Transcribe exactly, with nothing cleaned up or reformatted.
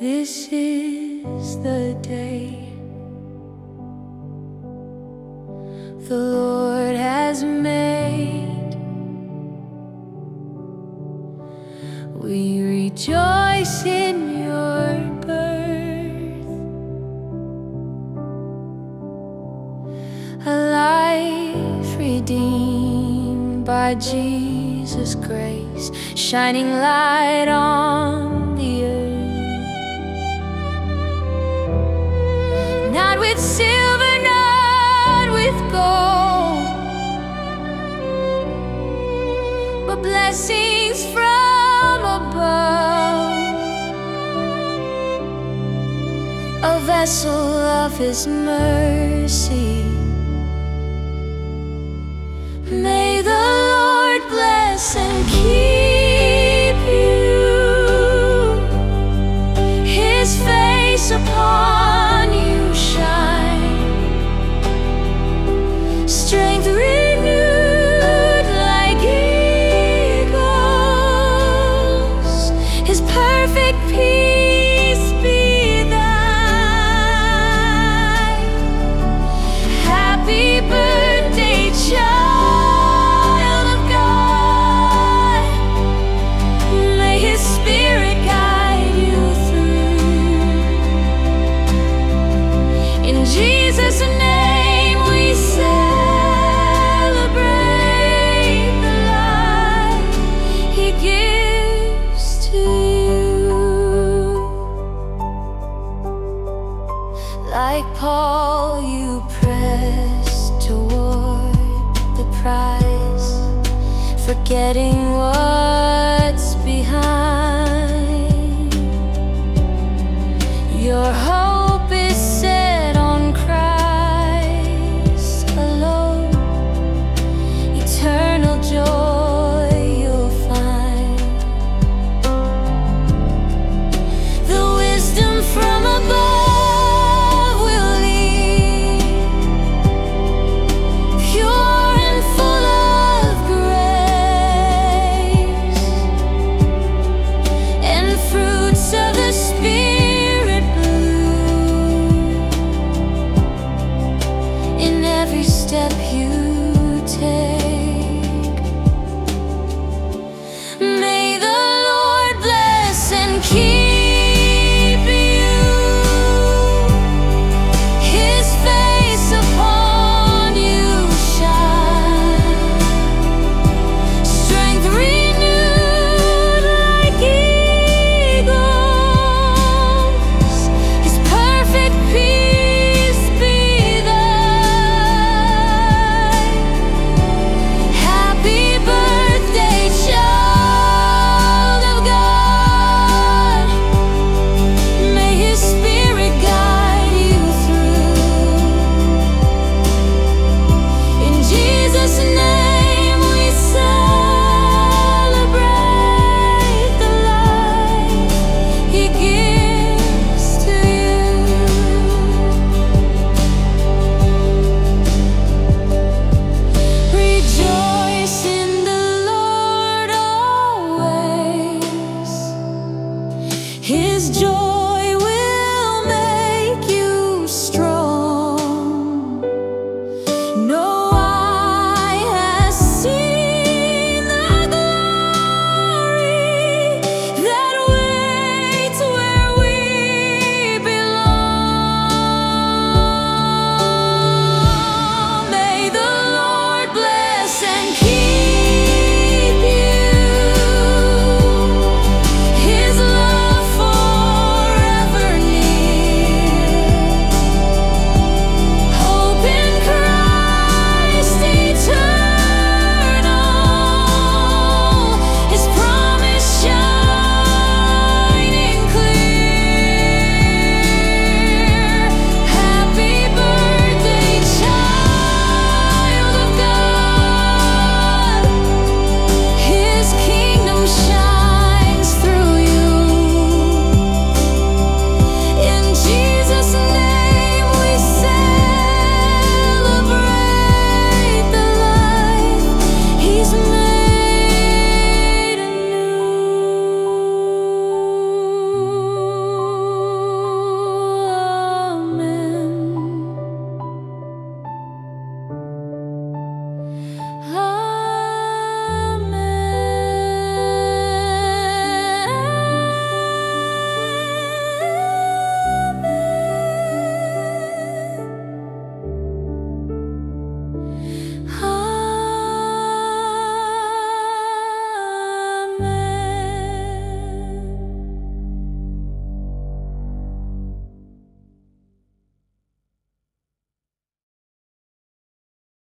This is the day the Lord has made. We rejoice in your birth, a life redeemed by Jesus' grace, shining light on the earth. Not with silver, not with gold, but blessings from above, a vessel of His mercy. May the Lord bless and keep you, His face upon you shine, strength renewed like eagles, His perfect peace be thine. Happy birthday, child of God. May His Spirit guide you through. In Jesus' name we celebrate the life He gives to you. Like Paul, you press toward the prize, forgetting what's behind. Your heart